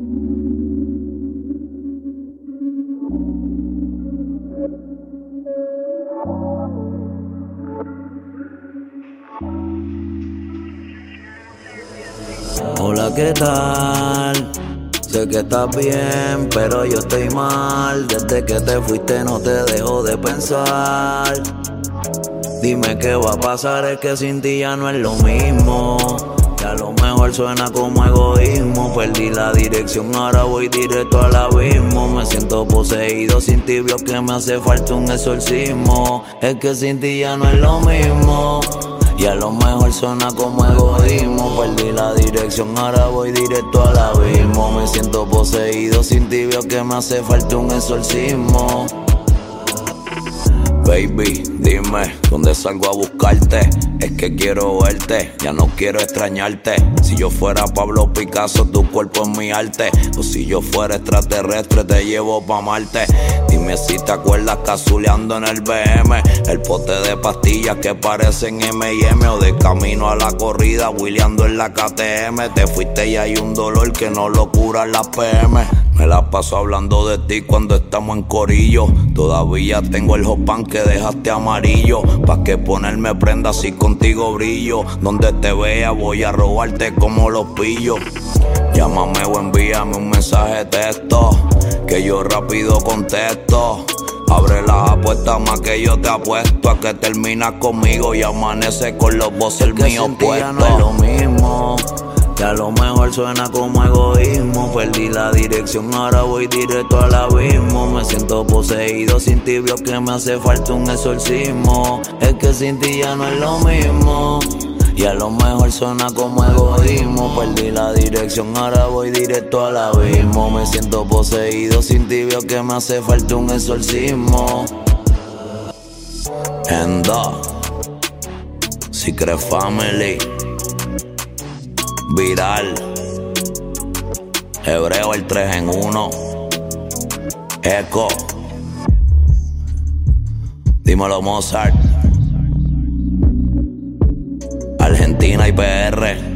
Hola, ¿qué tal? Sé que estás bien, pero yo estoy mal. Desde que te fuiste no te dejo de pensar. Dime qué va a pasar, es que sin ti ya no es lo mismo. Que a lo mejor suena como egoísmo. Perdí la dirección, ahora voy directo al abismo. Me siento poseído, sin ti veo que me hace falta un exorcismo. Es que sin ti ya no es lo mismo. Y a lo mejor suena como egoísmo. Perdí la dirección, ahora voy directo al abismo. Me siento poseído, sin ti veo que me hace falta un exorcismo. Baby, dime, ¿dónde salgo a buscarte? Es que quiero verte, ya no quiero extrañarte. Si yo fuera Pablo Picasso, tu cuerpo es mi arte. O si yo fuera extraterrestre, te llevo pa' Marte. Dime si te acuerdas cazuleando en el BM, el pote de pastillas que parecen M&M. O de camino a la corrida, wheeleando en la KTM. Te fuiste y hay un dolor que no lo curan las PM. Me la paso hablando de ti cuando estamos en corillo. Todavía tengo el hopán que dejaste amarillo. Pa' que ponerme prenda si contigo brillo. Donde te vea voy a robarte como los pillos. Llámame o envíame un mensaje de texto, que yo rápido contesto. Abre las apuestas más que yo te apuesto a que terminas conmigo y amanece con los bosses míos puestos. Ya no es lo mismo. Que a lo mejor suena como egoísmo. Perdí la dirección, ahora voy directo al abismo. Me siento poseído, sin ti veo que me hace falta un exorcismo. Es que sin ti ya no es lo mismo. Y a lo mejor suena como egoísmo. Perdí la dirección, ahora voy directo al abismo. Me siento poseído, sin ti veo que me hace falta un exorcismo. Endo, Secret Family, Viral, Hebreo el 3 en 1, Echo, dímelo Mozart, Argentina y PR.